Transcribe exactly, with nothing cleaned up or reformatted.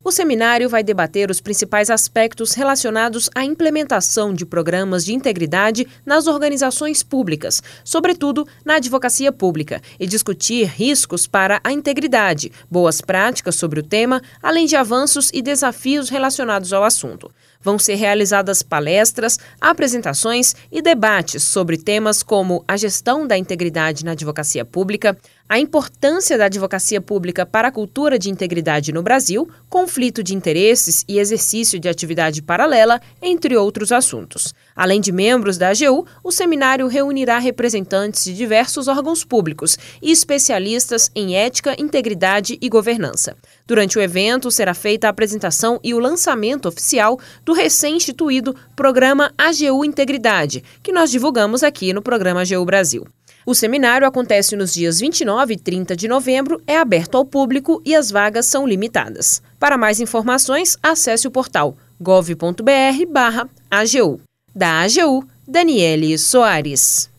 O seminário vai debater os principais aspectos relacionados à implementação de programas de integridade nas organizações públicas, sobretudo na advocacia pública, e discutir riscos para a integridade, boas práticas sobre o tema, além de avanços e desafios relacionados ao assunto. Vão ser realizadas palestras, apresentações e debates sobre temas como a gestão da integridade na advocacia pública, a importância da advocacia pública para a cultura de integridade no Brasil, conflito de interesses e exercício de atividade paralela, entre outros assuntos. Além de membros da A G U, o seminário reunirá representantes de diversos órgãos públicos e especialistas em ética, integridade e governança. Durante o evento, será feita a apresentação e o lançamento oficial do recém-instituído Programa A G U Integridade, que nós divulgamos aqui no programa A G U Brasil. O seminário acontece nos dias vinte e nove e trinta de novembro, é aberto ao público e as vagas são limitadas. Para mais informações, acesse o portal gov ponto br barra A G U. Da A G U, Daniele Soares.